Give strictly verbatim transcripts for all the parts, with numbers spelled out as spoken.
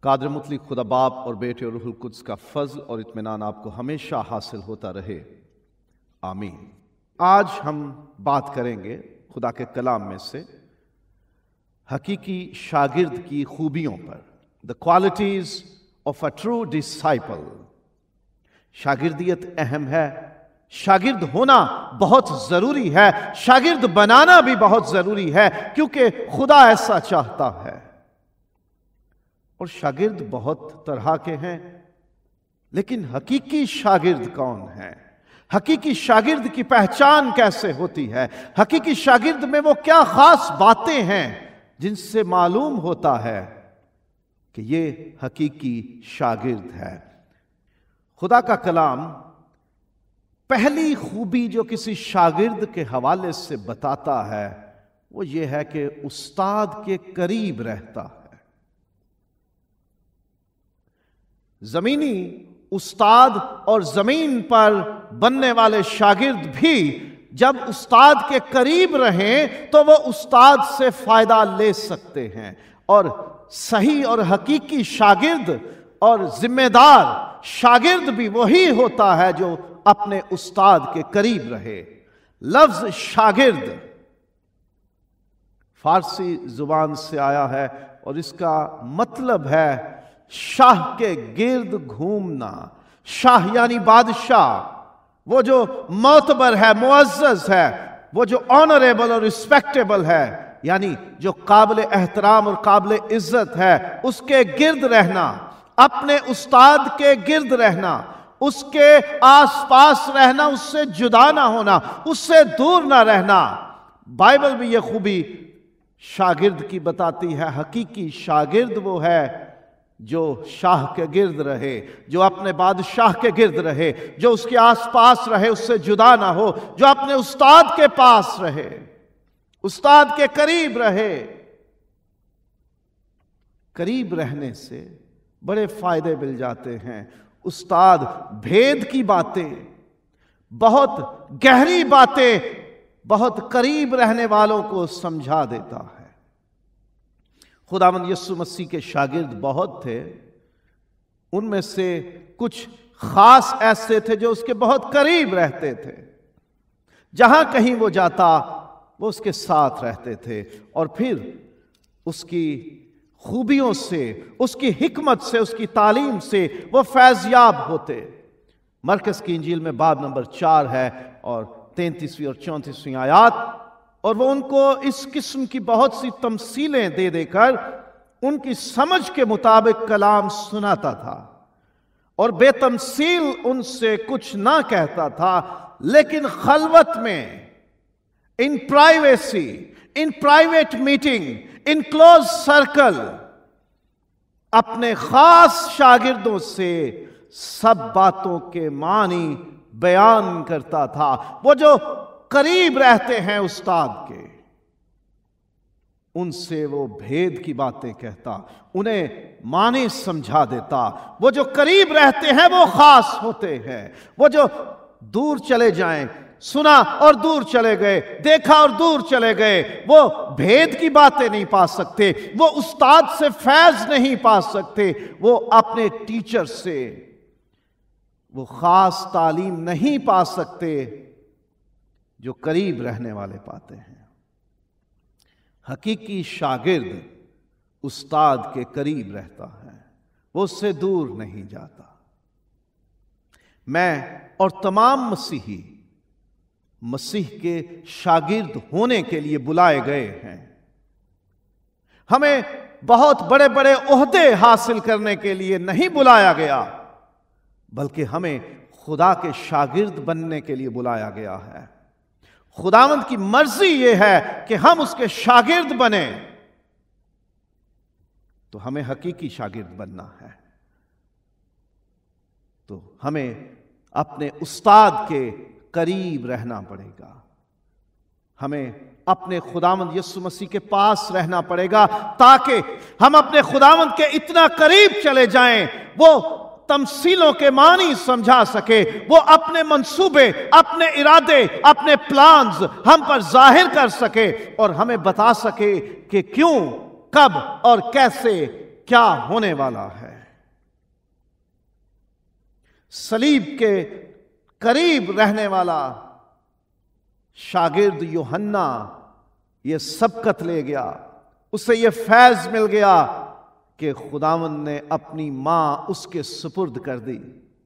कादिर मुतलक खुदा बाप और बेटे और रूहुल कुद्स का फजल और इत्मीनान आपको हमेशा हासिल होता रहे, आमीन। आज हम बात करेंगे खुदा के कलाम में से हकीकी शागिर्द की खूबियों पर, the qualities of a true disciple. शागिर्दियत अहम है, शागिर्द होना बहुत जरूरी है, शागिर्द बनाना भी बहुत जरूरी है, क्योंकि खुदा ऐसा चाहता है। और शागिर्द बहुत तरह के हैं, लेकिन हकीकी शागिर्द कौन है? हकीकी शागिर्द की पहचान कैसे होती है? हकीकी शागिर्द में वो क्या खास बातें हैं जिनसे मालूम होता है कि ये हकीकी शागिर्द है? खुदा का कलाम पहली खूबी जो किसी शागिर्द के हवाले से बताता है वो ये है कि उस्ताद के करीब रहता है। जमीनी उस्ताद और जमीन पर बनने वाले शागिर्द भी जब उस्ताद के करीब रहें तो वो उस्ताद से फायदा ले सकते हैं। और सही और हकीकी शागिर्द और जिम्मेदार शागिर्द भी वही होता है जो अपने उस्ताद के करीब रहे। लफ्ज शागिर्द फारसी जुबान से आया है और इसका मतलब है शाह के गिर्द घूमना। शाह यानी बादशाह, वो जो मोतबर है, मुअज़्ज़ज़ है, वो जो ऑनरेबल और रिस्पेक्टेबल है, यानी जो काबिल एहतराम और काबिल इज्जत है, उसके गिर्द रहना, अपने उस्ताद के गिर्द रहना, उसके आसपास रहना, उससे जुदा ना होना, उससे दूर ना रहना। बाइबल भी यह खूबी शागिर्द की बताती है। हकीकी शागिर्द वो है जो शाह के गिर्द रहे, जो अपने बादशाह के गिर्द रहे, जो उसके आसपास रहे, उससे जुदा ना हो, जो अपने उस्ताद के पास रहे, उस्ताद के करीब रहे। करीब रहने से बड़े फायदे मिल जाते हैं। उस्ताद भेद की बातें, बहुत गहरी बातें, बहुत करीब रहने वालों को समझा देता है। खुदावंद यीशु मसीह के शागिर्द बहुत थे, उनमें से कुछ खास ऐसे थे जो उसके बहुत करीब रहते थे। जहां कहीं वो जाता वो उसके साथ रहते थे और फिर उसकी खूबियों से, उसकी हिकमत से, उसकी तालीम से वो फैज़याब होते। मरकस की इंजील में बाब नंबर चार है और तैंतीसवीं और चौंतीसवीं आयात, और वो उनको इस किस्म की बहुत सी तमसीलें दे देकर उनकी समझ के मुताबिक कलाम सुनाता था और बेतमसील उनसे कुछ ना कहता था, लेकिन खलवत में, in privacy, in private meeting, in close circle, अपने खास शागिर्दों से सब बातों के मानी बयान करता था। वो जो करीब रहते हैं उस्ताद के, उनसे वो भेद की बातें कहता, उन्हें माने समझा देता। वो जो करीब रहते हैं वो खास होते हैं। वो जो दूर चले जाएं, सुना और दूर चले गए, देखा और दूर चले गए, वो भेद की बातें नहीं पा सकते, वो उस्ताद से फैज नहीं पा सकते, वो अपने टीचर से वो खास तालीम नहीं पा सकते जो करीब रहने वाले पाते हैं। हकीकी शागिर्द उस्ताद के करीब रहता है, वो उससे दूर नहीं जाता। मैं और तमाम मसीही मसीह के शागिर्द होने के लिए बुलाए गए हैं। हमें बहुत बड़े बड़े ओहदे हासिल करने के लिए नहीं बुलाया गया, बल्कि हमें खुदा के शागिर्द बनने के लिए बुलाया गया है। खुदावंद की मर्जी यह है कि हम उसके शागिर्द बने, तो हमें हकीकी शागिर्द बनना है। तो हमें अपने उस्ताद के करीब रहना पड़ेगा, हमें अपने खुदावंद यीशु मसीह के पास रहना पड़ेगा, ताकि हम अपने खुदावंद के इतना करीब चले जाएं वो तमसीलों के मानी समझा सके, वो अपने मंसूबे, अपने इरादे, अपने प्लान्स हम पर जाहिर कर सके और हमें बता सके कि क्यों, कब और कैसे क्या होने वाला है। सलीब के करीब रहने वाला शागिर्द यूहन्ना ये सबकत ले गया, उसे ये फैज मिल गया कि खुदावंद ने अपनी मां उसके सुपुर्द कर दी।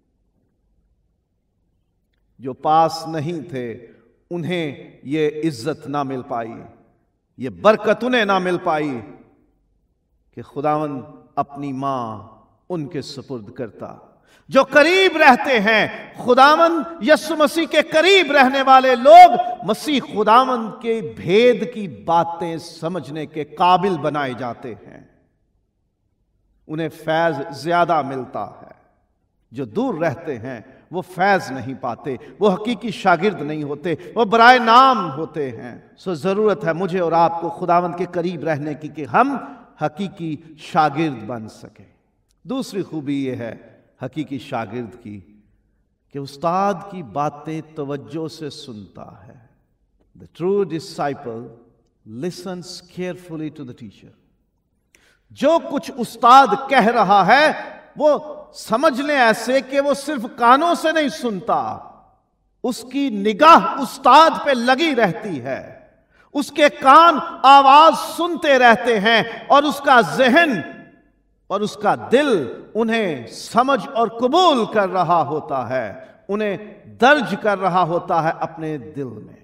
जो पास नहीं थे उन्हें ये इज्जत ना मिल पाई, ये बरकत उन्हें ना मिल पाई कि खुदावंद अपनी मां उनके सुपुर्द करता। जो करीब रहते हैं खुदावंद यीशु मसीह के करीब रहने वाले लोग मसीह खुदावंद के भेद की बातें समझने के काबिल बनाए जाते हैं, उन्हें फैज ज्यादा मिलता है। जो दूर रहते हैं वो फैज नहीं पाते, वो हकीकी शागिर्द नहीं होते, वो बराए नाम होते हैं। सो जरूरत है मुझे और आपको खुदावंद के करीब रहने की कि हम हकीकी शागिर्द बन सके। दूसरी खूबी यह है हकीकी शागिर्द की कि उस्ताद की बातें तवज्जो से सुनता है। The true disciple listens carefully to the teacher. जो कुछ उस्ताद कह रहा है वो समझ ले ऐसे कि वो सिर्फ कानों से नहीं सुनता, उसकी निगाह उस्ताद पे लगी रहती है, उसके कान आवाज सुनते रहते हैं और उसका जहन और उसका दिल उन्हें समझ और कबूल कर रहा होता है, उन्हें दर्ज कर रहा होता है अपने दिल में।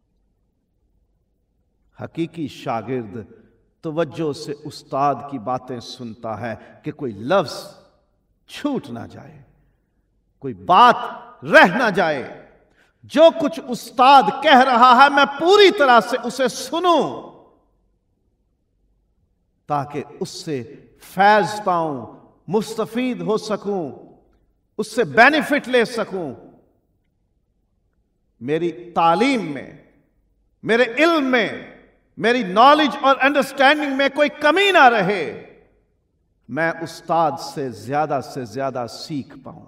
हकीकी शागिर्द तवज्जो से उस्ताद की बातें सुनता है कि कोई लफ्ज छूट ना जाए, कोई बात रह ना जाए। जो कुछ उस्ताद कह रहा है मैं पूरी तरह से उसे सुनूं ताकि उससे फैज पाऊं, मुस्तफीद हो सकूं, उससे बेनिफिट ले सकूं। मेरी तालीम में, मेरे इल्म में, मेरी नॉलेज और अंडरस्टैंडिंग में कोई कमी ना रहे, मैं उस्ताद से ज्यादा से ज्यादा सीख पाऊं।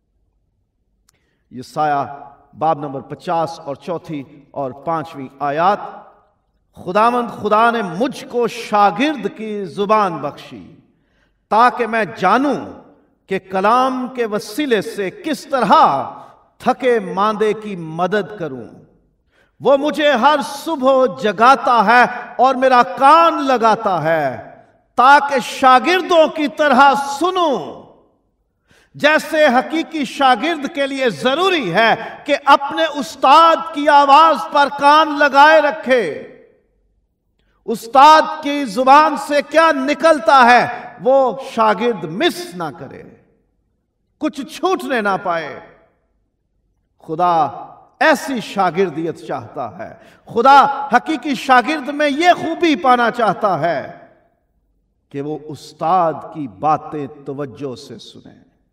यसाया बाब नंबर पचास और चौथी और पांचवी आयत, खुदावंद खुदा ने मुझको शागिर्द की जुबान बख्शी ताकि मैं जानूं कि कलाम के वसीले से किस तरह थके मांदे की मदद करूं। वो मुझे हर सुबह जगाता है और मेरा कान लगाता है ताकि शागिर्दों की तरह सुनूं। जैसे हकीकी शागिर्द के लिए जरूरी है कि अपने उस्ताद की आवाज पर कान लगाए रखे, उस्ताद की जुबान से क्या निकलता है वो शागिर्द मिस ना करे, कुछ छूटने ना पाए। खुदा ऐसी शागिर्दियत चाहता है। खुदा हकीकी शागिर्द में यह खूबी पाना चाहता है कि वो उस्ताद की बातें तवज्जो से सुने।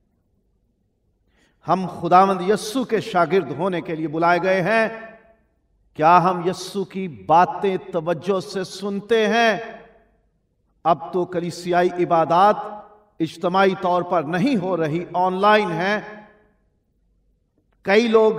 हम खुदावंद यस्सु के शागिर्द होने के लिए बुलाए गए हैं। क्या हम यस्सु की बातें तवज्जो से सुनते हैं? अब तो कलीसियाई इबादत इज्तमाई तौर पर नहीं हो रही, ऑनलाइन है। कई लोग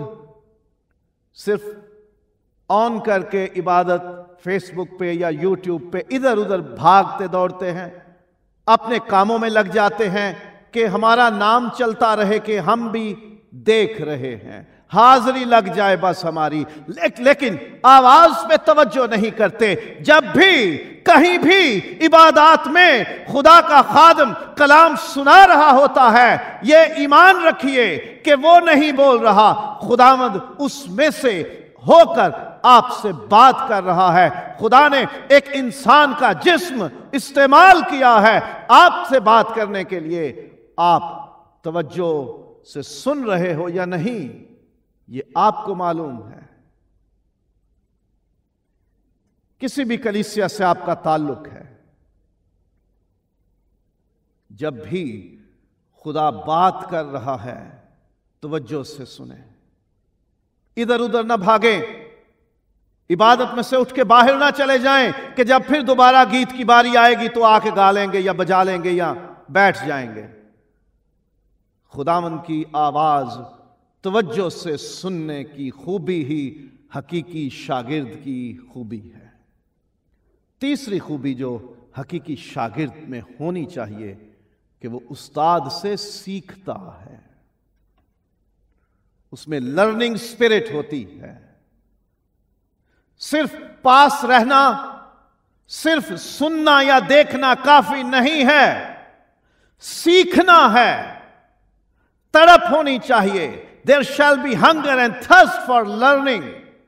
सिर्फ ऑन करके इबादत फेसबुक पे या यूट्यूब पे इधर उधर भागते दौड़ते हैं, अपने कामों में लग जाते हैं कि हमारा नाम चलता रहे कि हम भी देख रहे हैं, हाजिरी लग जाए बस हमारी, ले, लेकिन आवाज पे तवज्जो नहीं करते। जब भी कहीं भी इबादत में खुदा का खादम कलाम सुना रहा होता है, यह ईमान रखिए कि वो नहीं बोल रहा, खुदावंद उसमें से होकर आपसे बात कर रहा है। खुदा ने एक इंसान का जिस्म इस्तेमाल किया है आपसे बात करने के लिए। आप तवज्जो से सुन रहे हो या नहीं, ये आपको मालूम है। किसी भी कलीसिया से आपका ताल्लुक है, जब भी खुदा बात कर रहा है तवज्जो से सुने, इधर उधर ना भागें, इबादत में से उठ के बाहर ना चले जाएं कि जब फिर दोबारा गीत की बारी आएगी तो आके गा लेंगे या बजा लेंगे या बैठ जाएंगे। खुदावंद की आवाज तवज्जो से सुनने की खूबी ही हकीकी शागिर्द की खूबी है। तीसरी खूबी जो हकीकी शागिर्द में होनी चाहिए कि वो उस्ताद से सीखता है, उसमें लर्निंग स्पिरिट होती है। सिर्फ पास रहना, सिर्फ सुनना या देखना काफी नहीं है, सीखना है, तड़प होनी चाहिए। There shall be hunger and thirst for learning.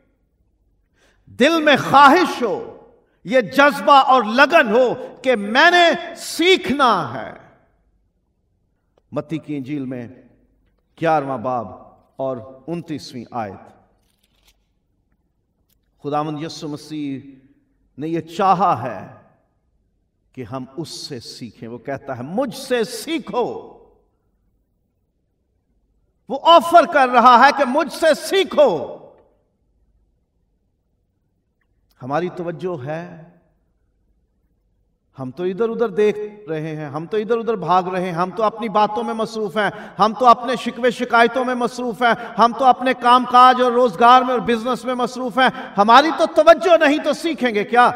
दिल में ख्वाहिश हो, यह जज्बा और लगन हो कि मैंने सीखना है। मत्ती की इंजील में ग्यारहवां बाब और उनतीसवीं आयत, खुदावंद यीशु मसीह ने यह चाहा है कि हम उससे सीखें। वो कहता है मुझसे सीखो। वो ऑफर कर रहा है कि मुझसे सीखो। हमारी तवज्जो है, हम तो इधर उधर देख रहे हैं, हम तो इधर उधर भाग रहे हैं, हम तो अपनी बातों में मसरूफ हैं, हम तो अपने शिकवे शिकायतों में मसरूफ हैं, हम तो अपने कामकाज और रोजगार में और बिजनेस में मसरूफ हैं। हमारी तो तवज्जो नहीं, तो सीखेंगे क्या?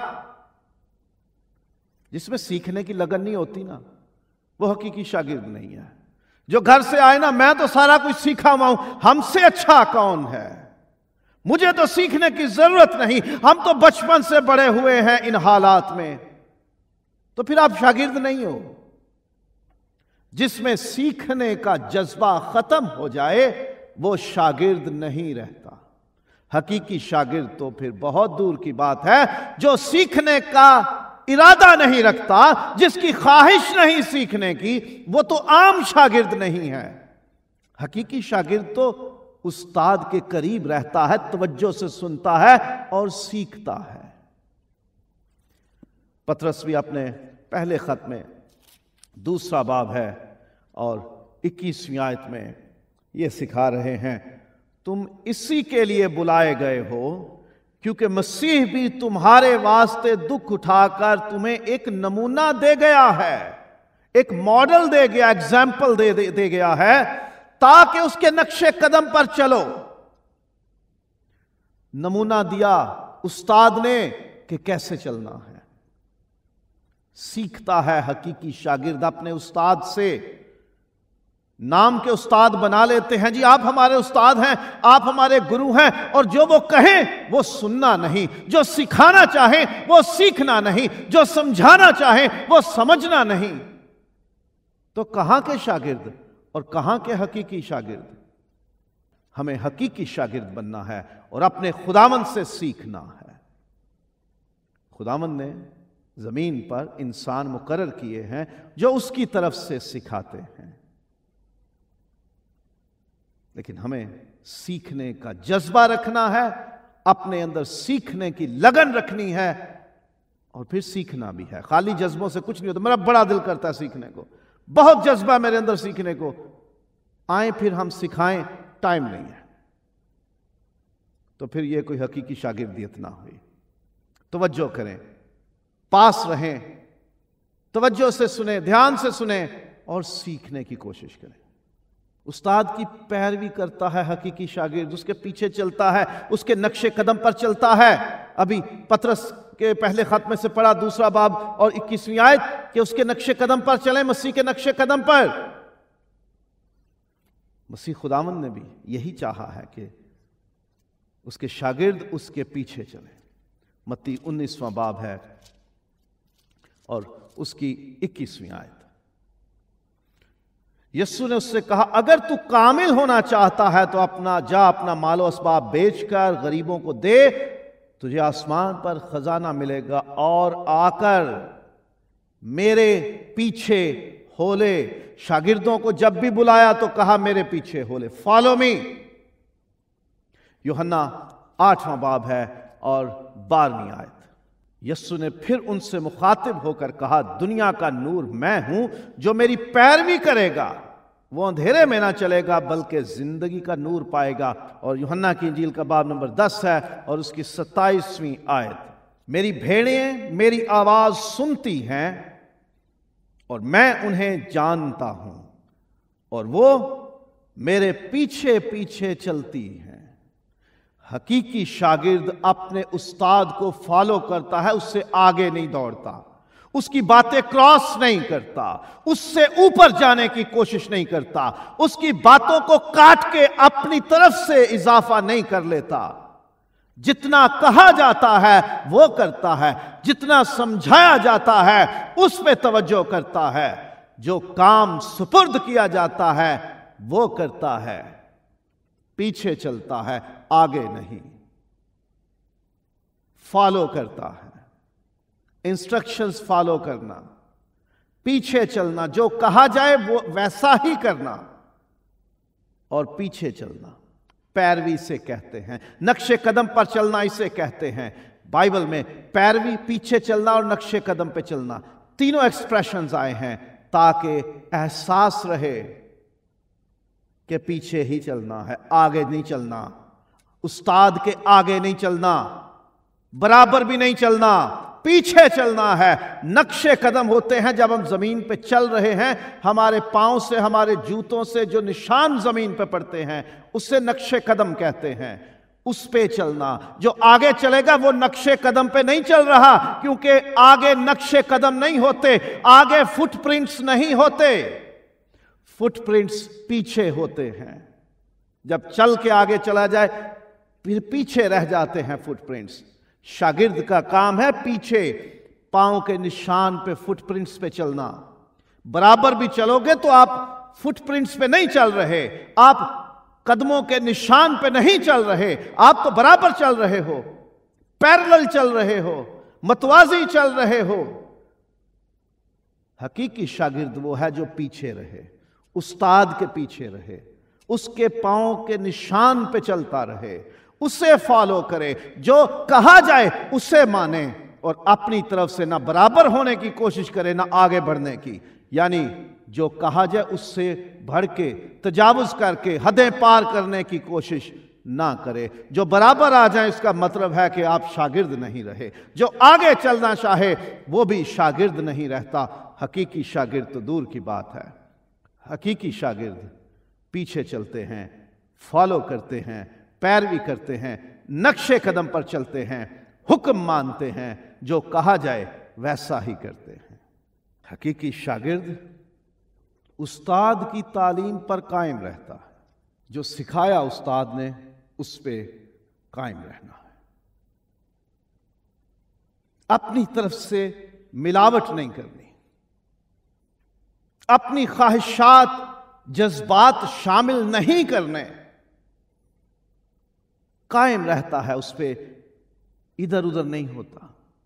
जिसमें सीखने की लगन नहीं होती ना, वो हकीकी शागिर्द नहीं है। जो घर से आए ना, मैं तो सारा कुछ सीखा हुआ हूं, हमसे अच्छा कौन है, मुझे तो सीखने की जरूरत नहीं, हम तो बचपन से बड़े हुए हैं इन हालात में, तो फिर आप शागिर्द नहीं हो। जिसमें सीखने का जज्बा खत्म हो जाए वो शागिर्द नहीं रहता। हकीकी शागिर्द तो फिर बहुत दूर की बात है, जो सीखने का इरादा नहीं रखता, जिसकी ख्वाहिश नहीं सीखने की, वो तो आम शागिर्द नहीं है। हकीकी शागिर्द तो उस्ताद के करीब रहता है, तवज्जो से सुनता है और सीखता है। पतरस भी अपने पहले खत में दूसरा बाब है और इक्कीसवीं आयत में यह सिखा रहे हैं, तुम इसी के लिए बुलाए गए हो क्योंकि मसीह भी तुम्हारे वास्ते दुख उठाकर तुम्हें एक नमूना दे गया है, एक मॉडल दे गया, एग्जाम्पल दे, दे, दे गया है, ताकि उसके नक्शे कदम पर चलो। नमूना दिया उस्ताद ने कि कैसे चलना है। सीखता है हकीकी शागिर्द अपने उस्ताद से। नाम के उस्ताद बना लेते हैं, जी आप हमारे उस्ताद हैं, आप हमारे गुरु हैं, और जो वो कहें वो सुनना नहीं, जो सिखाना चाहें वो सीखना नहीं, जो समझाना चाहें वो समझना नहीं। तो कहां के शागिर्द और कहां के हकीकी शागिर्द? हमें हकीकी शागिर्द बनना है और अपने खुदावंद से सीखना है। खुदावंद ने जमीन पर इंसान मुकर्रर किए हैं जो उसकी तरफ से सिखाते हैं, लेकिन हमें सीखने का जज्बा रखना है, अपने अंदर सीखने की लगन रखनी है और फिर सीखना भी है। खाली जज्बों से कुछ नहीं होता। मेरा बड़ा दिल करता है सीखने को, बहुत जज्बा मेरे अंदर सीखने को, आए फिर हम सिखाएं, टाइम नहीं है, तो फिर यह कोई हकीकी शागिर्दियत ना हुई। तवज्जो करें, पास रहें, तवज्जो से सुने, ध्यान से सुने और सीखने की कोशिश करें। उस्ताद की पैरवी करता है हकीकी शागिर्द, उसके पीछे चलता है, उसके नक्शे कदम पर चलता है। अभी पतरस के पहले खत में से पढ़ा दूसरा बाब और इक्कीसवीं आयत कि उसके नक्शे कदम पर चले, मसीह के नक्शे कदम पर। मसीह खुदावंद ने भी यही चाहा है कि उसके शागिर्द उसके पीछे चले। मत्ती उन्नीसवां बाब है और उसकी इक्कीसवीं आयत। यीशु ने उससे कहा, अगर तू कामिल होना चाहता है तो अपना जा अपना मालो असबाब बेचकर गरीबों को दे, तुझे आसमान पर खजाना मिलेगा, और आकर मेरे पीछे हो ले। शागिर्दों को जब भी बुलाया तो कहा मेरे पीछे हो ले, फॉलो मी। यूहन्ना आठवां बाब है और बारहवीं आयत। यीशु ने फिर उनसे मुखातिब होकर कहा, दुनिया का नूर मैं हूं, जो मेरी पैरवी करेगा वो अंधेरे में ना चलेगा बल्कि जिंदगी का नूर पाएगा। और यूहन्ना की इंजील का बाब नंबर दस है और उसकी सत्ताईसवीं आयत। मेरी भेड़ें मेरी आवाज सुनती हैं और मैं उन्हें जानता हूं और वो मेरे पीछे पीछे चलती हैं। हकीकी शागिर्द अपने उस्ताद को फॉलो करता है, उससे आगे नहीं दौड़ता, उसकी बातें क्रॉस नहीं करता, उससे ऊपर जाने की कोशिश नहीं करता, उसकी बातों को काट के अपनी तरफ से इजाफा नहीं कर लेता। जितना कहा जाता है वो करता है, जितना समझाया जाता है उस पे तवज्जो करता है, जो काम सुपुर्द किया जाता है वो करता है, पीछे चलता है, आगे नहीं। फॉलो करता है, इंस्ट्रक्शंस फॉलो करना, पीछे चलना, जो कहा जाए वो वैसा ही करना और पीछे चलना, पैरवी से कहते हैं। नक्शे कदम पर चलना इसे कहते हैं। बाइबल में पैरवी, पीछे चलना और नक्शे कदम पे चलना, तीनों एक्सप्रेशंस आए हैं ताकि एहसास रहे कि पीछे ही चलना है, आगे नहीं चलना, उस्ताद के आगे नहीं चलना, बराबर भी नहीं चलना, पीछे चलना है। नक्शे कदम होते हैं जब हम जमीन पे चल रहे हैं, हमारे पांव से, हमारे जूतों से जो निशान जमीन पे पड़ते हैं उससे नक्शे कदम कहते हैं। उस पे चलना, जो आगे चलेगा वो नक्शे कदम पे नहीं चल रहा, क्योंकि आगे नक्शे कदम नहीं होते, आगे फुटप्रिंट्स नहीं होते, फुटप्रिंट्स पीछे होते हैं। जब चल के आगे चला जाए फिर पीछे रह जाते हैं फुटप्रिंट्स। शागिर्द का काम है पीछे पांव के निशान पे, फुटप्रिंट्स पे चलना। बराबर भी चलोगे तो आप फुटप्रिंट्स पे नहीं चल रहे, आप कदमों के निशान पे नहीं चल रहे, आप तो बराबर चल रहे हो, पैरेलल चल रहे हो, मतवाजी चल रहे हो। हकीकी शागिर्द वो है जो पीछे रहे, उस्ताद के पीछे रहे, उसके पांव के निशान पे चलता रहे, उसे फॉलो करे, जो कहा जाए उसे माने और अपनी तरफ से ना बराबर होने की कोशिश करे ना आगे बढ़ने की। यानी जो कहा जाए उससे बढ़ के तजावुज करके हदें पार करने की कोशिश ना करे। जो बराबर आ जाए इसका मतलब है कि आप शागिर्द नहीं रहे। जो आगे चलना चाहे वो भी शागिर्द नहीं रहता। हकीकी शागिर्द तो दूर की बात है। हकीकी शागिर्द पीछे चलते हैं, फॉलो करते हैं, पैरवी करते हैं, नक्शे कदम पर चलते हैं, हुक्म मानते हैं, जो कहा जाए वैसा ही करते हैं। हकीकी शागिर्द उस्ताद की तालीम पर कायम रहता है, जो सिखाया उस्ताद ने उस पे कायम रहना है। अपनी तरफ से मिलावट नहीं करनी, अपनी ख्वाहिशात जज्बात शामिल नहीं करने, कायम रहता है उस पे, इधर उधर नहीं होता।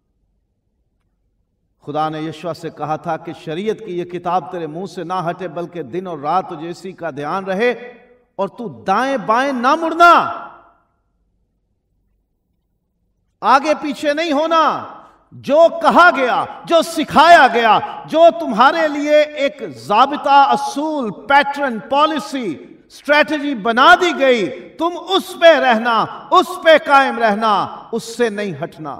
खुदा ने यशवा से कहा था कि शरीयत की यह किताब तेरे मुंह से ना हटे, बल्कि दिन और रात तुझे इसी का ध्यान रहे और तू दाएं बाएं ना मुड़ना, आगे पीछे नहीं होना। जो कहा गया, जो सिखाया गया, जो तुम्हारे लिए एक जाबिता, असूल, पैटर्न, पॉलिसी, स्ट्रेटजी बना दी गई, तुम उस पे रहना, उस पे कायम रहना, उससे नहीं हटना।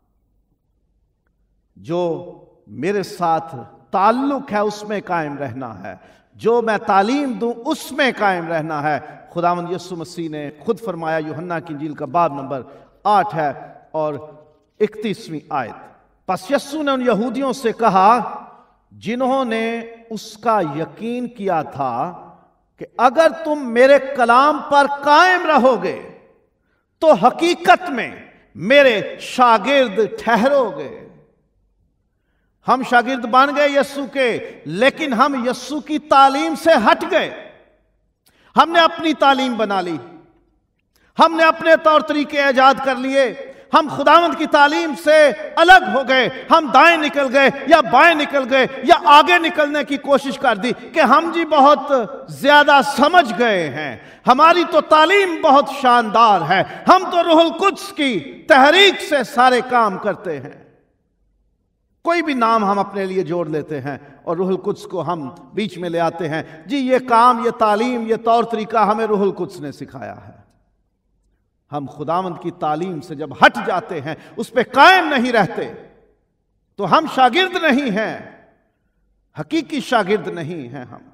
जो मेरे साथ ताल्लुक है उसमें कायम रहना है, जो मैं तालीम दूं उसमें कायम रहना है। खुदावंद यीशु मसीह ने खुद फरमाया, यूहन्ना की इंजील का बाब नंबर आठ है और इकतीसवीं आयत। बस यीशु ने उन यहूदियों से कहा जिन्होंने उसका यकीन किया था कि अगर तुम मेरे कलाम पर कायम रहोगे तो हकीकत में मेरे शागिर्द ठहरोगे। हम शागिर्द बन गए यीशु के, लेकिन हम यीशु की तालीम से हट गए। हमने अपनी तालीम बना ली, हमने अपने तौर तरीके ईजाद कर लिए, हम खुदावंद की तालीम से अलग हो गए। हम दाएं निकल गए या बाएं निकल गए या आगे निकलने की कोशिश कर दी कि हम जी बहुत ज्यादा समझ गए हैं, हमारी तो तालीम बहुत शानदार है, हम तो रूहुल कुद्स की तहरीक से सारे काम करते हैं। कोई भी नाम हम अपने लिए जोड़ लेते हैं और रूहुल कुद्स को हम बीच में ले आते हैं। जी ये काम, ये तालीम, ये तौर तरीका हमें रूहुल कुद्स ने सिखाया है। हम खुदावंद की तालीम से जब हट जाते हैं, उस पे कायम नहीं रहते, तो हम शागिर्द नहीं हैं, हकीकी शागिर्द नहीं हैं। हम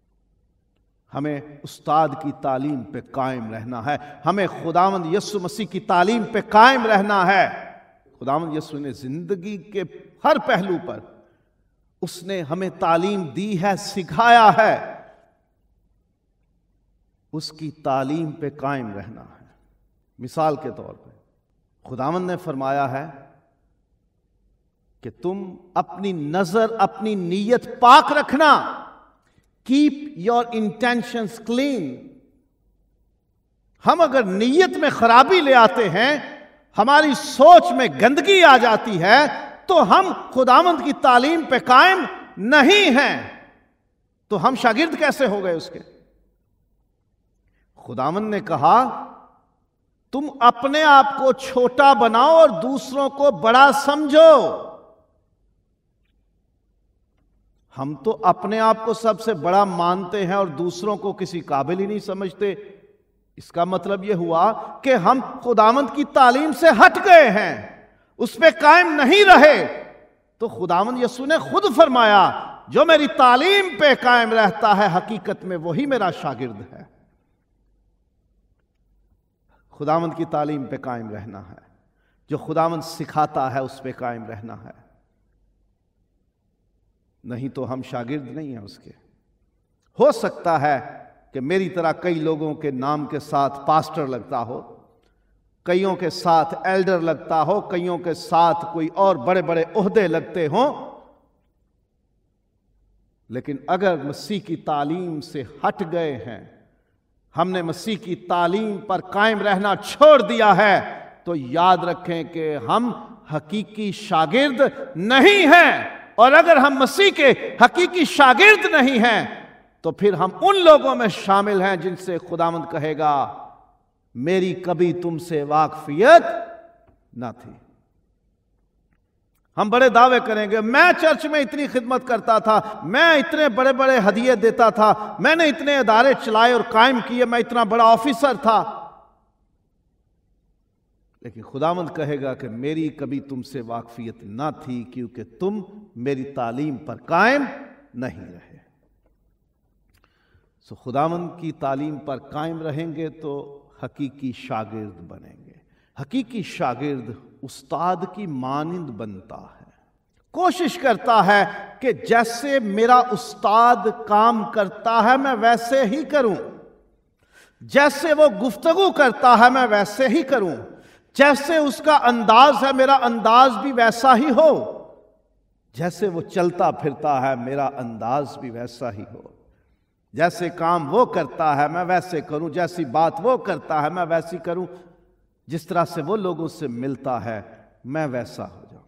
हमें उस्ताद की तालीम पे कायम रहना है, हमें खुदावंद यीशु मसीह की तालीम पे कायम रहना है। खुदावंद यीशु ने जिंदगी के हर पहलू पर उसने हमें तालीम दी है, सिखाया है, उसकी तालीम पे कायम रहना है। मिसाल के तौर पे खुदावंद ने फरमाया है कि तुम अपनी नजर, अपनी नीयत पाक रखना, कीप योर इंटेंशंस क्लीन। हम अगर नीयत में खराबी ले आते हैं, हमारी सोच में गंदगी आ जाती है, तो हम खुदावंद की तालीम पे कायम नहीं हैं। तो हम शागिर्द कैसे हो गए उसके? खुदावंद ने कहा तुम अपने आप को छोटा बनाओ और दूसरों को बड़ा समझो। हम तो अपने आप को सबसे बड़ा मानते हैं और दूसरों को किसी काबिल ही नहीं समझते। इसका मतलब यह हुआ कि हम खुदावंद की तालीम से हट गए हैं, उस पे कायम नहीं रहे। तो खुदावंद यीशु ने खुद फरमाया जो मेरी तालीम पे कायम रहता है हकीकत में वही मेरा शागिर्द है। खुदावंद की तालीम पे कायम रहना है, जो खुदावंद सिखाता है उस पे कायम रहना है, नहीं तो हम शागिर्द नहीं हैं उसके। हो सकता है कि मेरी तरह कई लोगों के नाम के साथ पास्टर लगता हो, कईयों के साथ एल्डर लगता हो, कईयों के साथ कोई और बड़े बड़े ओहदे लगते हों, लेकिन अगर मसीह की तालीम से हट गए हैं, हमने मसीह की तालीम पर कायम रहना छोड़ दिया है, तो याद रखें कि हम हकीकी शागिर्द नहीं हैं। और अगर हम मसीह के हकीकी शागिर्द नहीं हैं, तो फिर हम उन लोगों में शामिल हैं जिनसे खुदावंद कहेगा मेरी कभी तुमसे वाकफियत ना थी। हम बड़े दावे करेंगे मैं चर्च में इतनी खिदमत करता था, मैं इतने बड़े बड़े हदिये देता था, मैंने इतने इदारे चलाए और कायम किए, मैं इतना बड़ा ऑफिसर था। लेकिन खुदावंद कहेगा कि मेरी कभी तुमसे वाकफियत ना थी, क्योंकि तुम मेरी तालीम पर कायम नहीं रहे। सो खुदावंद की तालीम पर कायम रहेंगे तो हकीकी शागिर्द बनेंगे। हकीकी शागिर्द उस्ताद की मानिंद बनता है, कोशिश करता है कि जैसे मेरा उस्ताद काम करता है मैं वैसे ही करूं, जैसे वो गुफ्तगू करता है मैं वैसे ही करूं, जैसे उसका अंदाज है मेरा अंदाज भी वैसा ही हो, जैसे वो चलता फिरता है मेरा अंदाज भी वैसा ही हो, जैसे काम वो करता है मैं वैसे करूं, जैसी बात वो करता है मैं वैसी करूं, जिस तरह से वो लोगों से मिलता है मैं वैसा हो जाऊं।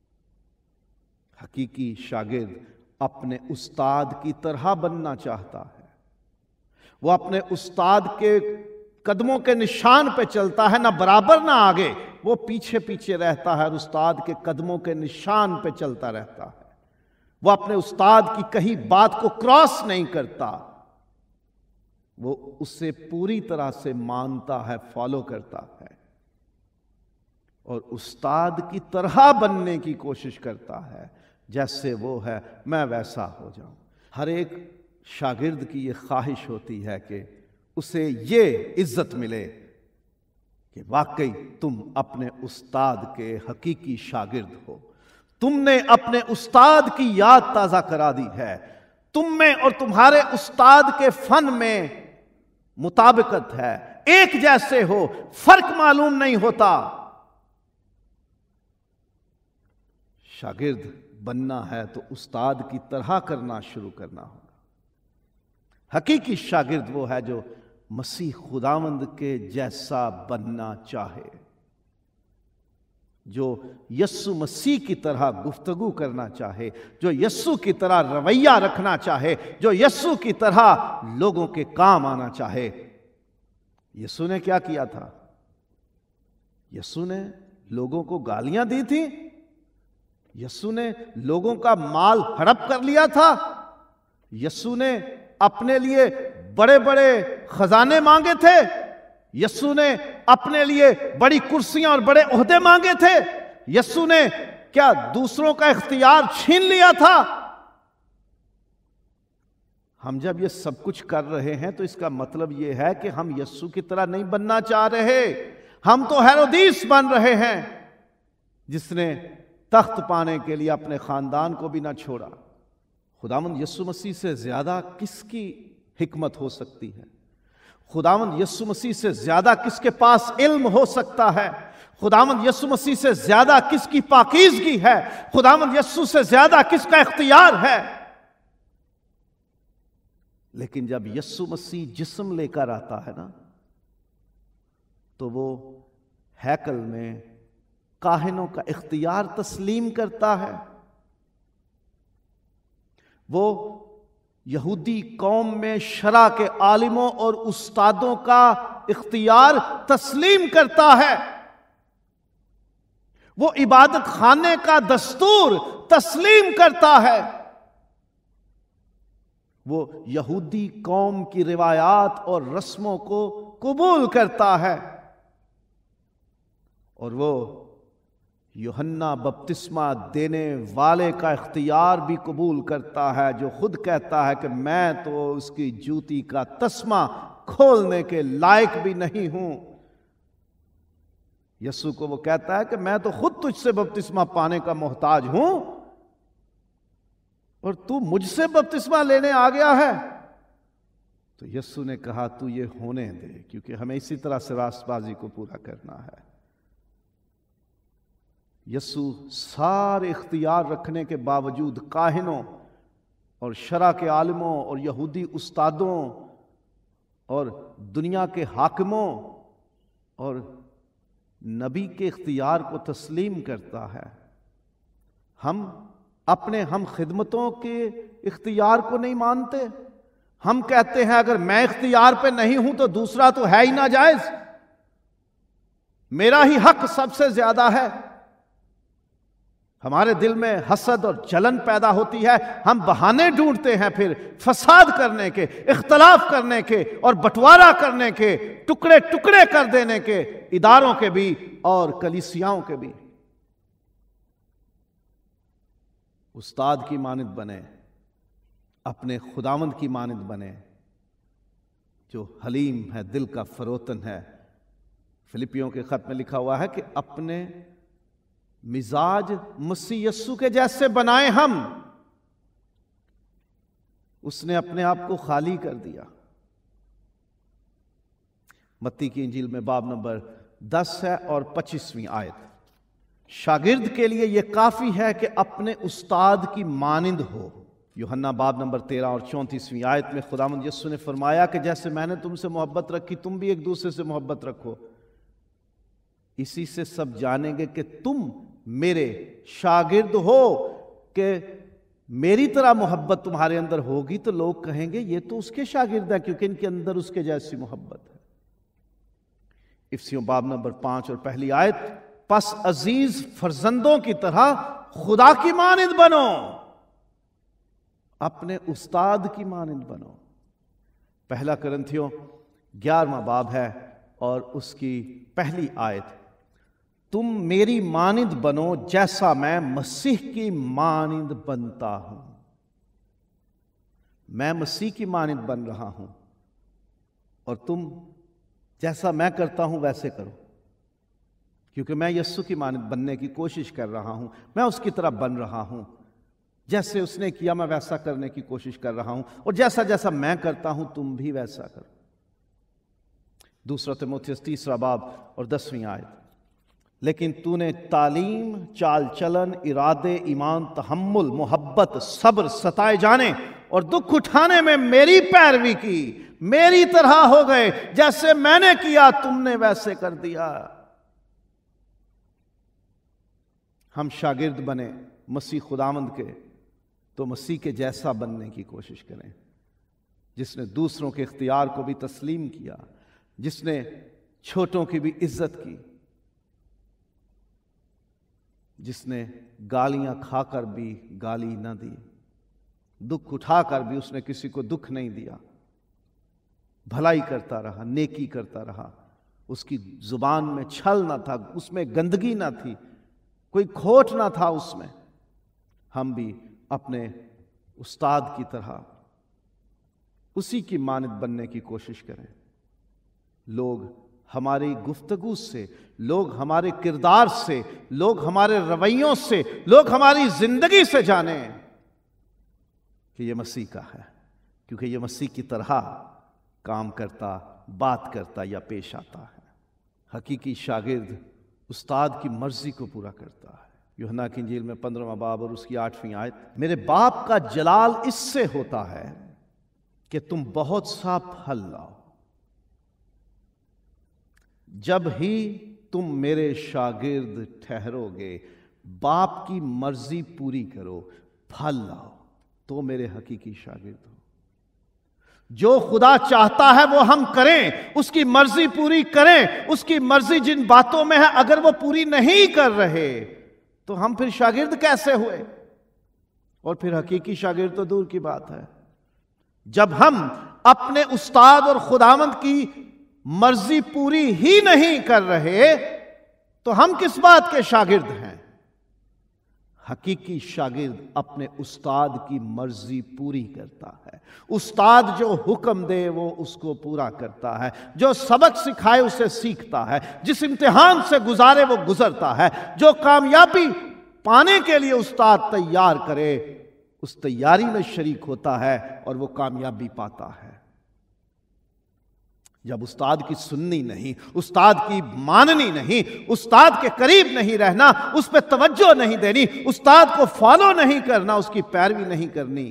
हकीकी शागिर्द अपने उस्ताद की तरह बनना चाहता है। वो अपने उस्ताद के कदमों के निशान पे चलता है, ना बराबर ना आगे, वो पीछे पीछे रहता है और उस्ताद के कदमों के निशान पे चलता रहता है। वो अपने उस्ताद की कही बात को क्रॉस नहीं करता, वो उससे पूरी तरह से मानता है, फॉलो करता है और उस्ताद की तरह बनने की कोशिश करता है। जैसे वो है मैं वैसा हो जाऊं। हर एक शागिर्द की ये ख्वाहिश होती है कि उसे ये इज्जत मिले कि वाकई तुम अपने उस्ताद के हकीकी शागिर्द हो, तुमने अपने उस्ताद की याद ताजा करा दी है, तुम में और तुम्हारे उस्ताद के फन में मुताबिकत है, एक जैसे हो, फर्क मालूम नहीं होता। शागिर्द बनना है तो उस्ताद की तरह करना शुरू करना होगा। हकीकी शागिर्द वो है जो मसीह खुदावंद के जैसा बनना चाहे, जो यस्सु मसीह की तरह गुफ्तगू करना चाहे, जो यस्सु की तरह रवैया रखना चाहे, जो यस्सु की तरह लोगों के काम आना चाहे। यस्सु ने क्या किया था? यस्सु ने लोगों को गालियां दी थी, यस्सु ने लोगों का माल हड़प कर लिया था, यस्सु ने अपने लिए बड़े बड़े खजाने मांगे थे, यस्सु ने अपने लिए बड़ी कुर्सियां और बड़े ओहदे मांगे थे, यस्सु ने क्या दूसरों का इख्तियार छीन लिया था? हम जब ये सब कुछ कर रहे हैं तो इसका मतलब ये है कि हम यस्सु की तरह नहीं बनना चाह रहे, हम तो हेरोदीस बन रहे हैं जिसने तख्त पाने के लिए अपने खानदान को भी ना छोड़ा, खुदावंद यीशु मसीह से ज्यादा किसकी हिकमत हो सकती है? खुदावंद यीशु मसीह से ज्यादा किसके पास इल्म हो सकता है? खुदावंद यीशु मसीह से ज्यादा किसकी पाकीज़गी है? खुदावंद यीशु से ज्यादा किसका इख्तियार है? लेकिन जब यीशु मसीह जिस्म लेकर आता है ना, तो वो हैकल में काहिनों का इख्तियार तस्लीम करता है। वो यहूदी कौम में शरा के आलिमों और उस्तादों का इख्तियार तस्लीम करता है। वो इबादत खाने का दस्तूर तस्लीम करता है। वो यहूदी कौम की रिवायात और रस्मों को कबूल करता है। और वो यूहन्ना बपतिस्मा देने वाले का इख्तियार भी कबूल करता है, जो खुद कहता है कि मैं तो उसकी जूती का तस्मा खोलने के लायक भी नहीं हूं। यीशु को वो कहता है कि मैं तो खुद तुझसे बपतिस्मा पाने का मोहताज हूं और तू मुझसे बपतिस्मा लेने आ गया है। तो यीशु ने कहा तू ये होने दे, क्योंकि हमें इसी तरह से रास्तबाजी को पूरा करना है। यीशु सारे इख्तियार रखने के बावजूद काहिनों और शरा के आलिमों और यहूदी उस्तादों और दुनिया के हाकिमों और नबी के इख्तियार को तस्लीम करता है। हम अपने हम खिदमतों के इख्तियार को नहीं मानते। हम कहते हैं अगर मैं इख्तियार पे नहीं हूं तो दूसरा तो है ही ना जायज, मेरा ही हक सबसे ज्यादा है। हमारे दिल में हसद और जलन पैदा होती है। हम बहाने ढूंढते हैं फिर फसाद करने के, इख्तलाफ करने के और बंटवारा करने के, टुकड़े टुकड़े कर देने के, इदारों के भी और कलीसियाओं के भी। उस्ताद की मानद बने, अपने खुदावंद की मानद बने, जो हलीम है, दिल का फरोतन है। फिलिपियों के खत में लिखा हुआ है कि अपने मिजाज मसीह यस्सु के जैसे बनाए हम। उसने अपने आप को खाली कर दिया। मत्ती की इंजील में बाब नंबर दस है और पच्चीसवीं आयत, शागिर्द के लिए यह काफी है कि अपने उस्ताद की मानिंद हो। यूहन्ना बाब नंबर तेरह और चौंतीसवीं आयत में खुदावंद यीशु ने फरमाया कि जैसे मैंने तुमसे मोहब्बत रखी तुम भी एक दूसरे से मोहब्बत रखो। इसी से सब जानेंगे कि तुम मेरे शागिर्द हो, कि मेरी तरह मोहब्बत तुम्हारे अंदर होगी तो लोग कहेंगे ये तो उसके शागिर्द है, क्योंकि इनके अंदर उसके जैसी मोहब्बत है। इफ्सियों बाब नंबर पांच और पहली आयत, पस अजीज फर्जंदों की तरह खुदा की मानिंद बनो, अपने उस्ताद की मानिंद बनो। पहला करंथियों ग्यारहवां बाब है और उसकी पहली आयत, तुम मेरी मानिंद बनो जैसा मैं मसीह की मानिंद बनता हूं। मैं मसीह की मानिंद बन रहा हूं और तुम जैसा मैं करता हूं वैसे करो, क्योंकि मैं यीशु की मानिंद बनने की कोशिश कर रहा हूं। मैं उसकी तरह बन रहा हूं, जैसे उसने किया मैं वैसा करने की कोशिश कर रहा हूं, और जैसा जैसा मैं करता हूं तुम भी वैसा करो। दूसरा तीमुथियुस तीसरा बाब और दसवीं आयत, लेकिन तूने तालीम, चाल चलन, इरादे, ईमान, तहम्मुल, मोहब्बत, सब्र, सताए जाने और दुख उठाने में मेरी पैरवी की। मेरी तरह हो गए, जैसे मैंने किया तुमने वैसे कर दिया। हम शागिर्द बने मसीह खुदावंद के, तो मसीह के जैसा बनने की कोशिश करें, जिसने दूसरों के इख्तियार को भी तस्लीम किया, जिसने छोटों की भी इज्जत की, जिसने गालियां खाकर भी गाली न दी, दुख उठाकर भी उसने किसी को दुख नहीं दिया, भलाई करता रहा, नेकी करता रहा। उसकी जुबान में छल ना था, उसमें गंदगी ना थी, कोई खोट ना था उसमें। हम भी अपने उस्ताद की तरह उसी की मानद बनने की कोशिश करें। लोग हमारी गुफ्तगू से, लोग हमारे किरदार से, लोग हमारे रवैयों से, लोग हमारी जिंदगी से जाने कि यह मसीह का है, क्योंकि यह मसीह की तरह काम करता, बात करता या पेश आता है। हकीकी शागिर्द उस्ताद की मर्जी को पूरा करता है। यूहन्ना की इंजील में पंद्रहवां बाब और उसकी आठवीं आयत, मेरे बाप का जलाल इससे होता है कि तुम बहुत सा फल लाओ, जब ही तुम मेरे शागिर्द ठहरोगे, बाप की मर्जी पूरी करो, फल लाओ, तो मेरे हकीकी शागिर्द हो। जो खुदा चाहता है वो हम करें, उसकी मर्जी पूरी करें। उसकी मर्जी जिन बातों में है अगर वो पूरी नहीं कर रहे तो हम फिर शागिर्द कैसे हुए? और फिर हकीकी शागिर्द तो दूर की बात है। जब हम अपने उस्ताद और खुदावंद की मर्जी पूरी ही नहीं कर रहे तो हम किस बात के शागिर्द हैं? हकीकी शागिर्द अपने उस्ताद की मर्जी पूरी करता है। उस्ताद जो हुक्म दे वो उसको पूरा करता है, जो सबक सिखाए उसे सीखता है, जिस इम्तिहान से गुजारे वो गुजरता है, जो कामयाबी पाने के लिए उस्ताद तैयार करे उस तैयारी में शरीक होता है और वो कामयाबी पाता है। जब उस्ताद की सुननी नहीं, उस्ताद की माननी नहीं, उस्ताद के करीब नहीं रहना, उस पर तवज्जो नहीं देनी, उस्ताद को फॉलो नहीं करना, उसकी पैरवी नहीं करनी,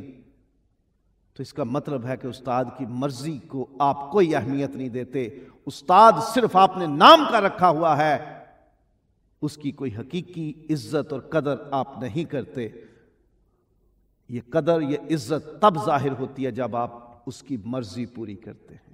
तो इसका मतलब है कि उस्ताद की मर्जी को आप कोई अहमियत नहीं देते। उस्ताद सिर्फ आपने नाम का रखा हुआ है, उसकी कोई हकीकी इज्जत और कदर आप नहीं करते। ये कदर, ये इज्जत तब जाहिर होती है जब आप उसकी मर्जी पूरी करते हैं।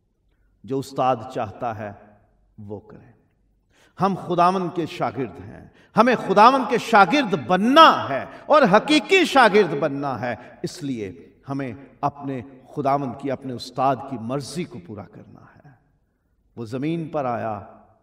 जो उस्ताद चाहता है वो करें। हम खुदावन के शागिर्द हैं, हमें खुदावन के शागिर्द बनना है और हकीकी शागिर्द बनना है। इसलिए हमें अपने खुदावन की, अपने उस्ताद की मर्जी को पूरा करना है। वो जमीन पर आया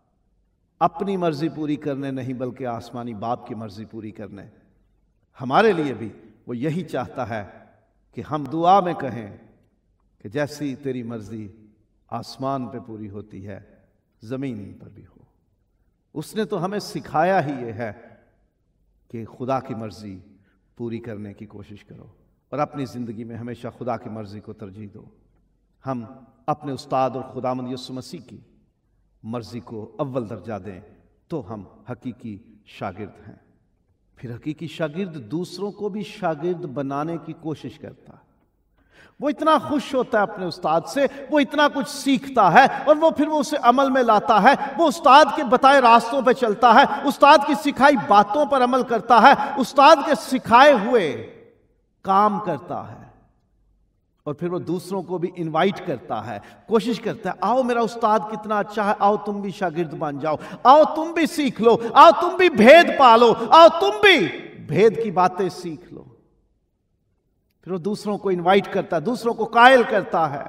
अपनी मर्जी पूरी करने नहीं, बल्कि आसमानी बाप की मर्जी पूरी करने। हमारे लिए भी वो यही चाहता है कि हम दुआ में कहें कि जैसी तेरी मर्जी आसमान पे पूरी होती है, जमीन पर भी हो। उसने तो हमें सिखाया ही ये है कि खुदा की मर्जी पूरी करने की कोशिश करो और अपनी जिंदगी में हमेशा खुदा की मर्जी को तरजीह दो। हम अपने उस्ताद और खुदावंद यीशु मसीह की मर्जी को अव्वल दर्जा दें तो हम हकीकी शागिर्द हैं। फिर हकीकी शागिर्द दूसरों को भी शागिर्द बनाने की कोशिश करता है। वो इतना खुश होता है अपने उस्ताद से, वो इतना कुछ सीखता है और वो फिर वो उसे अमल में लाता है। वो उस्ताद के बताए रास्तों पे चलता है, उस्ताद की सिखाई बातों पर अमल करता है, उस्ताद के सिखाए हुए काम करता है और फिर वो दूसरों को भी इनवाइट करता है, कोशिश करता है, आओ मेरा उस्ताद कितना अच्छा है, आओ तुम भी शागिर्द बन जाओ, आओ तुम भी सीख लो, आओ तुम भी भेद पालो, आओ तुम भी भेद की बातें सीख लो। फिर वो दूसरों को इनवाइट करता है, दूसरों को कायल करता है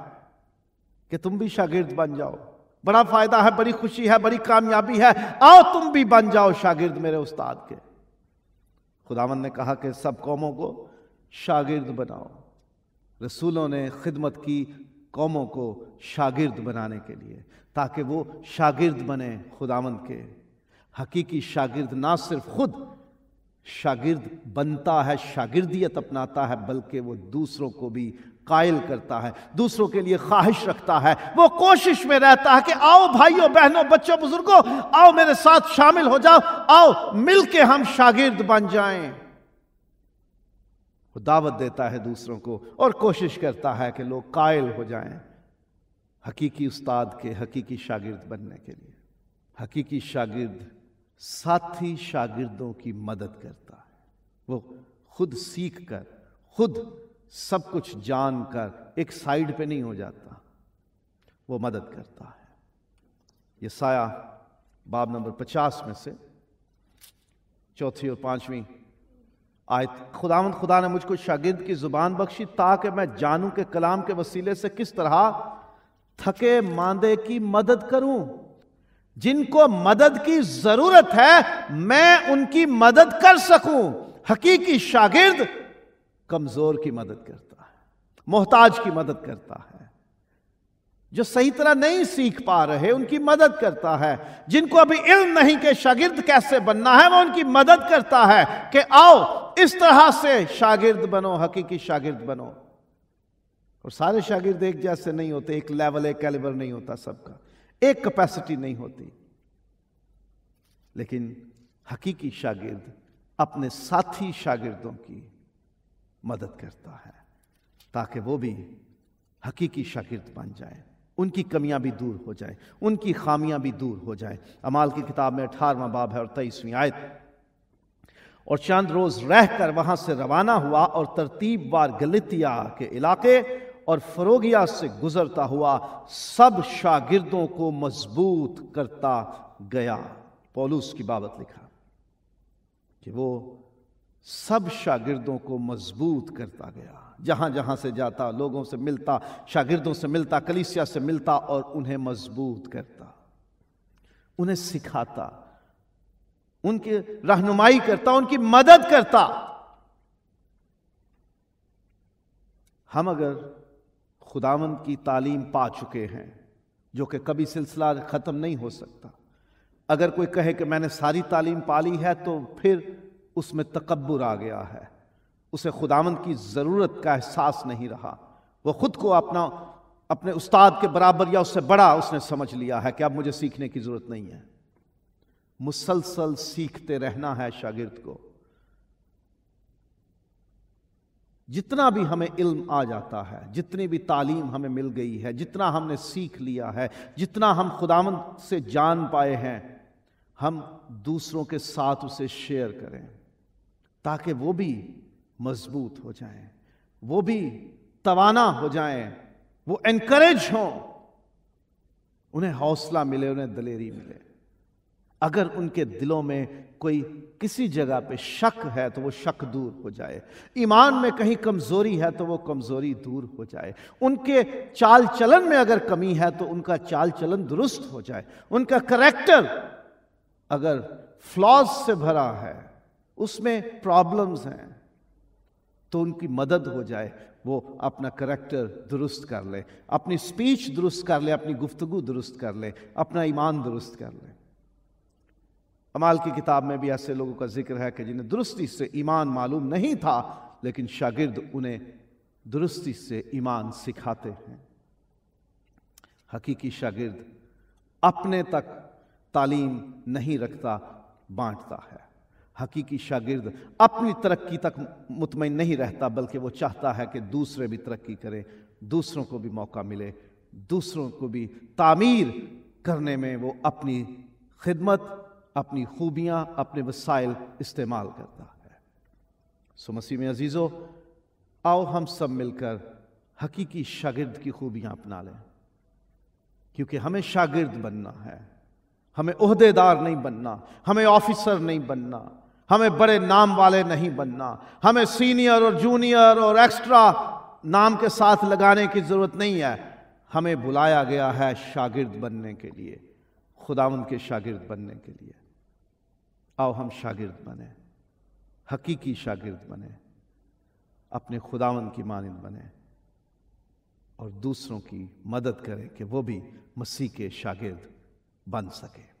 कि तुम भी शागिर्द बन जाओ, बड़ा फायदा है, बड़ी खुशी है, बड़ी कामयाबी है, आओ तुम भी बन जाओ शागिर्द मेरे उस्ताद के। खुदावंद ने कहा कि सब कौमों को शागिर्द बनाओ। रसूलों ने खिदमत की कौमों को शागिर्द बनाने के लिए, ताकि वो शागिर्द बने खुदावंद के। हकीकी शागिर्द ना सिर्फ खुद शागिर्द बनता है, शागिर्दियत अपनाता है, बल्कि वो दूसरों को भी कायल करता है, दूसरों के लिए ख्वाहिश रखता है। वो कोशिश में रहता है कि आओ भाइयों बहनों बच्चों बुजुर्गों, आओ मेरे साथ शामिल हो जाओ, आओ मिलके हम शागिर्द बन जाएं। वो दावत देता है दूसरों को और कोशिश करता है कि लोग कायल हो जाएं हकीकी उस्ताद के, हकीकी शागिर्द बनने के लिए। हकीकी शागिर्द साथी शागिर्दों की मदद करता है। वो खुद सीख कर, खुद सब कुछ जानकर एक साइड पे नहीं हो जाता, वो मदद करता है। ये साया बाब नंबर पचास में से चौथी और पांचवी आयत, खुदावंद खुदा ने मुझको शागिर्द की जुबान बख्शी ताकि मैं जानूं कि कलाम के वसीले से किस तरह थके मांदे की मदद करूं। जिनको मदद की जरूरत है मैं उनकी मदद कर सकूं। हकीकी शागिर्द कमजोर की मदद करता है, मोहताज की मदद करता है। जो सही तरह नहीं सीख पा रहे उनकी मदद करता है, जिनको अभी इल्म नहीं कि शागिर्द कैसे बनना है वो उनकी मदद करता है कि आओ इस तरह से शागिर्द बनो, हकीकी शागिर्द बनो। और सारे शागिर्द एक जैसे नहीं होते, एक लेवल एक कैलिबर नहीं होता सबका, एक कैपेसिटी नहीं होती, लेकिन हकीकी शागिर्द अपने साथी शागिर्दों की मदद करता है ताकि वो भी हकीकी शागिर्द बन जाए, उनकी कमियां भी दूर हो जाए, उनकी खामियां भी दूर हो जाए। अमाल की किताब में अठारहवां बाब है और तेईसवीं आयत। और चंद रोज रहकर वहां से रवाना हुआ और तरतीबवार गलितिया के इलाके और फरोगिया से गुजरता हुआ सब शागिर्दों को मजबूत करता गया। पौलुस की बाबत लिखा कि वो सब शागिर्दों को मजबूत करता गया, जहां जहां से जाता लोगों से मिलता, शागिर्दों से मिलता, कलीसिया से मिलता और उन्हें मजबूत करता, उन्हें सिखाता, उनकी रहनुमाई करता, उनकी मदद करता। हम अगर खुदावंद की तालीम पा चुके हैं, जो कि कभी सिलसिला खत्म नहीं हो सकता, अगर कोई कहे कि मैंने सारी तालीम पा ली है तो फिर उसमें तकब्बुर आ गया है, उसे खुदावंद की जरूरत का एहसास नहीं रहा, वो खुद को अपना अपने उस्ताद के बराबर या उससे बड़ा उसने समझ लिया है कि अब मुझे सीखने की जरूरत नहीं है। मुसलसल सीखते रहना है शागिर्द को। जितना भी हमें इल्म आ जाता है, जितनी भी तालीम हमें मिल गई है, जितना हमने सीख लिया है, जितना हम खुदावंद से जान पाए हैं, हम दूसरों के साथ उसे शेयर करें ताकि वो भी मजबूत हो जाएं, वो भी तवाना हो जाएं, वो एनकरेज हों, उन्हें हौसला मिले, उन्हें दलेरी मिले। अगर उनके दिलों में कोई किसी जगह पे शक है तो वो शक दूर हो जाए, ईमान में कहीं कमजोरी है तो वो कमजोरी दूर हो जाए, उनके चाल चलन में अगर कमी है तो उनका चाल चलन दुरुस्त हो जाए, उनका करैक्टर अगर फ्लॉज से भरा है, उसमें प्रॉब्लम्स हैं, तो उनकी मदद हो जाए, वो अपना करैक्टर दुरुस्त कर ले, अपनी स्पीच दुरुस्त कर ले, अपनी गुफ्तगू दुरुस्त कर ले, अपना ईमान दुरुस्त कर ले। अमाल की किताब में भी ऐसे लोगों का जिक्र है कि जिन्हें दुरुस्ती से ईमान मालूम नहीं था, लेकिन शागिर्द उन्हें दुरुस्ती से ईमान सिखाते हैं। हकीकी शागिर्द अपने तक तालीम नहीं रखता, बांटता है। हकीकी शागिर्द अपनी तरक्की तक मुतमईन नहीं रहता, बल्कि वो चाहता है कि दूसरे भी तरक्की करें, दूसरों को भी मौका मिले, दूसरों को भी तामीर करने में वो अपनी खिदमत, अपनी खूबियां, अपने वसाइल इस्तेमाल करता है। सो मसीह में अजीजों, आओ हम सब मिलकर हकीकी शागिर्द की खूबियां अपना लें, क्योंकि हमें शागिर्द बनना है, हमें ओहदेदार नहीं बनना, हमें ऑफिसर नहीं बनना, हमें बड़े नाम वाले नहीं बनना, हमें सीनियर और जूनियर और एक्स्ट्रा नाम के साथ लगाने की जरूरत नहीं है। हमें बुलाया गया है शागिर्द बनने के लिए, खुदावंद के शागिर्द बनने के लिए। आओ हम शागिर्द बने, हकीकी शागिर्द बने, अपने खुदावंद की मानिंद बने और दूसरों की मदद करें कि वो भी मसीह के शागिर्द बन सके।